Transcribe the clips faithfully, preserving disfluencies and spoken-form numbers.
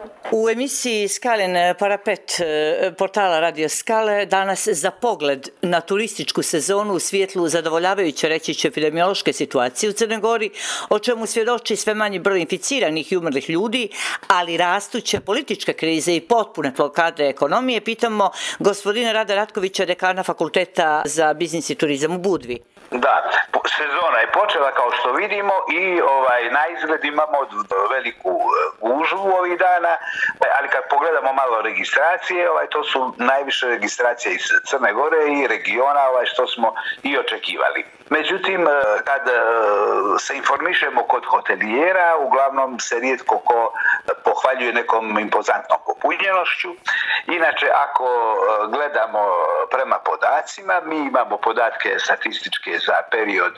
U emisiji Skalin parapet portala Radio Skale danas za pogled na turističku sezonu u svjetlu zadovoljavajuće reći će epidemiološke situacije u Crnoj Gori, o čemu svjedoči sve manji broj inficiranih i umrlih ljudi, ali rastuće političke krize i potpune blokade ekonomije, pitamo gospodina Rada Ratkovića, dekana Fakulteta za biznis i turizam u Budvi. Da, sezona je počela kao što vidimo i ovaj na izgled imamo veliku gužvu ovih dana, ali kad pogledamo malo registracije, ovaj to su najviše registracije iz Crne Gore i regiona, ovaj što smo i očekivali. Međutim, kad se informišemo kod hotelijera, uglavnom se rijetko ko pohvaljuje nekom impozantnom popunjenošću. Inače, ako gledamo prema podacima, mi imamo podatke statističke za period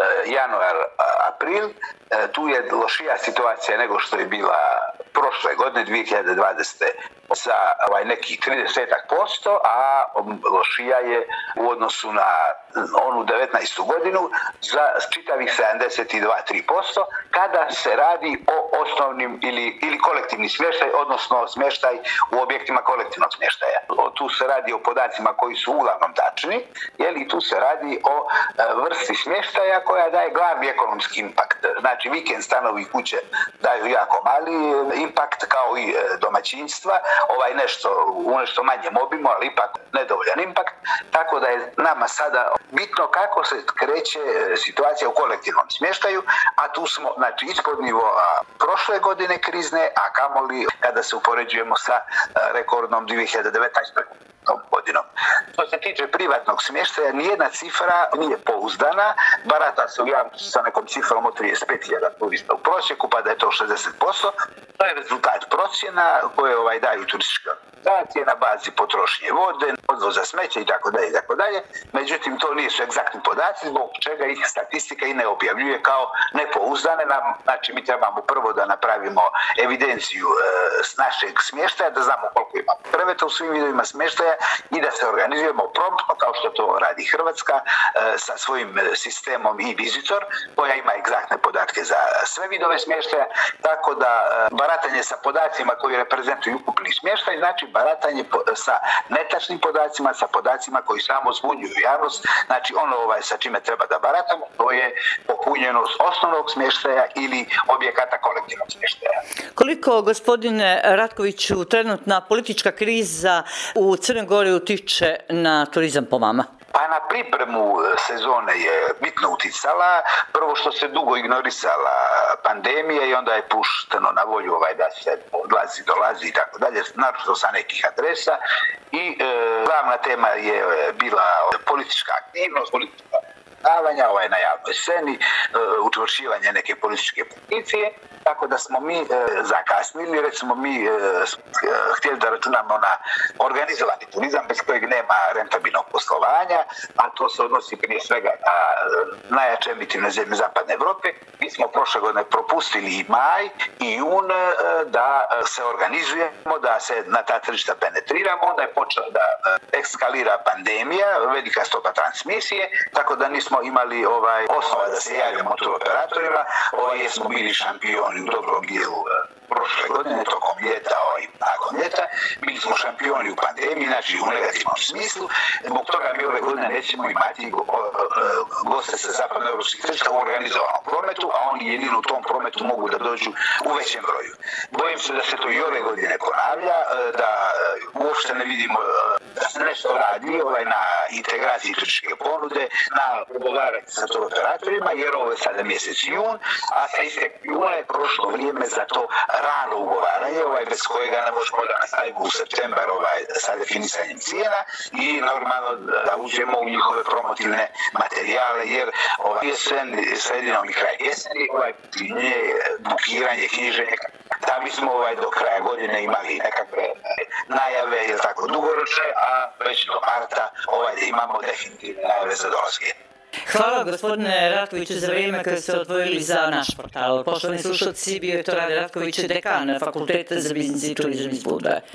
januar-april. Tu je lošija situacija nego što je bila prošle godine, dvije hiljade dvadesete za ovaj, nekih trideset posto, a lošija je u odnosu na onu devetnaestu godinu za čitavih sedamdeset dva zarez tri posto kada se radi o osnovnim ili, ili kolektivni smještaj, odnosno smještaj u objektima kolektivnog smještaja. Tu se radi o podacima koji su uglavnom tačni, jer i tu se radi o vrsti smještaja koja daje glavni ekonomski impakt. Znači, vikend stanovi i kuće daju jako mali impakt, kao i domaćinstva, ovaj nešto u nešto manjem obimu, ali ipak nedovoljan impakt, tako da je nama sada bitno kako se kreće situacija u kolektivnom smještaju, a tu smo znači ispod nivoa prošle godine krizne, a kamoli kada se upoređujemo sa rekordnom dvije hiljade devetnaeste godinom. Što se tiče privatnog smještaja, nijedna cifra nije pouzdana, barata se u javnosti sa nekom cifrom od trideset pet hiljada turista u prosjeku, pa da je to šezdeset posto. To je rezultat procjena koje ovaj daju turističke organizacije na bazi potrošnje vode, odvoza smeća i tako dalje i tako dalje. Međutim, to nisu egzaktni podaci, zbog čega ih statistika i ne objavljuje kao nepouzdane. Nam, znači, mi trebamo prvo da napravimo evidenciju e, s našeg smještaja, da znamo koliko imamo kreveta u svim vidovima smještaja i da se organizujemo promptno, kao što to radi Hrvatska, e, sa svojim sistemom i Visitor, koja ima egzaktne podatke za sve vidove smještaja, tako da e, baratanje sa podacima koji reprezentuju ukupni smještaj, znači baratanje sa netačnim podacima, sa podacima koji samo zbunjuju javnost, znači ono ovaj sa čime treba da baratamo, to je popunjenost osnovnog smještaja ili objekata kolektivnog smještaja. Koliko, gospodine Ratkoviću, trenutna politička kriza u Crnoj Gori utiče na turizam po vama? Pa na pripremu sezone je bitno uticala, prvo što se dugo ignorisala pandemija i onda je pušteno na volju ovaj da se odlazi, dolazi i tako dalje, naročito sa nekih adresa i e, glavna tema je bila politička aktivnost, politička davanja, ovaj na javnoj sceni, e, učvršćivanje neke političke pozicije, tako da smo mi e, zakasnili, recimo mi e, htjeli da računamo na organizovani turizam bez kojeg nema rentabilnog poslovanja, a to se odnosi prije svega na najjače emitivne zemlje Zapadne Europe. Mi smo prošle godine propustili i maj i jun e, da se organizujemo, da se na ta tržišta penetriramo, onda je počela da e, eskalira pandemija, velika stopa transmisije, tako da nismo imali ovaj osnova da se javimo turoperatorima, ovaj, jer smo bili šampioni u dobrom dijelu prošle godine, tokom ljeta i nakon ljeta. Bili smo šampioni u pandemiji, znači u negativnom smislu. Zbog toga mi ove godine nećemo imati go, goste sa zapadnoevropskih tržišta u organizovanom prometu, a oni jedino u tom prometu mogu da dođu u većem broju. Bojim se da se to i ove godine ponavlja, da uopšte ne vidimo da se nešto radi ovaj, na integraciji turističke ponude, na pregovaranje sa turoperatorima, jer ovo je sada mjesec jun, a sa istek juna je prošlo vrijeme za to rano ugovaranje, ovaj, bez kojega ne možemo da nastavimo u septembar ovaj, sa definisanjem cijena i normalno da uđemo u njihove promotivne materijale, jer ovaj, jesen, sredinom i kraj jeseni, ovaj, nije bukiranje, knjiženje, da bi smo ovaj, do kraja godine imali nekakve najave, jer tako dugoročne, a već do marta ovaj, imamo definitivne najave za dolazke. Hvala, gospodine Ratkoviću, za vrijeme kada ste odvojili za naš portal. Poštovani slušalci, bio je to Rade Ratković, dekan Fakulteta za biznis i turizam iz Budve.